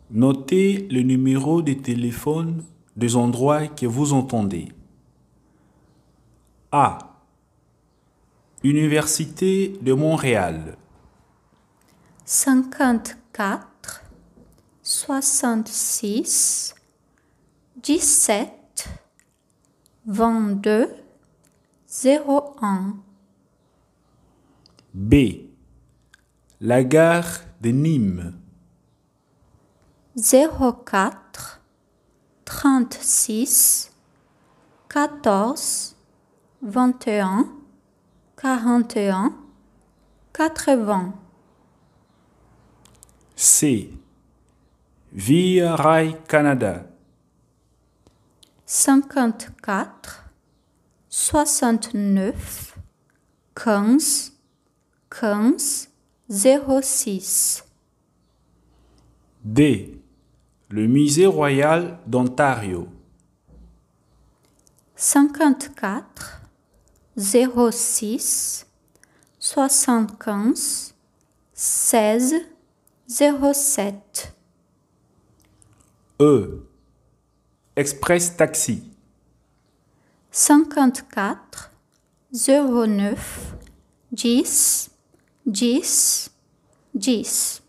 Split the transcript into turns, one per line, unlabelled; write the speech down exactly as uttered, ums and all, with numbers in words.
Notez le numéro de téléphone des endroits que vous entendez. A. Université de Montréal.
cinquante-quatre, soixante-six, dix-sept, vingt-deux, zéro un.
B. La gare de Nîmes.
zéro quatre, trente-six, quatorze, vingt et un, quarante et un, quatre-vingts.
C. Via Rail Canada.
cinquante-quatre, soixante-neuf, quinze, quinze, zéro six.
D. Le Musée royal d'Ontario.
cinquante-quatre, zéro six, soixante-quinze, seize, zéro sept.
E. Express Taxi.
cinquante-quatre, zéro neuf, dix, dix, dix.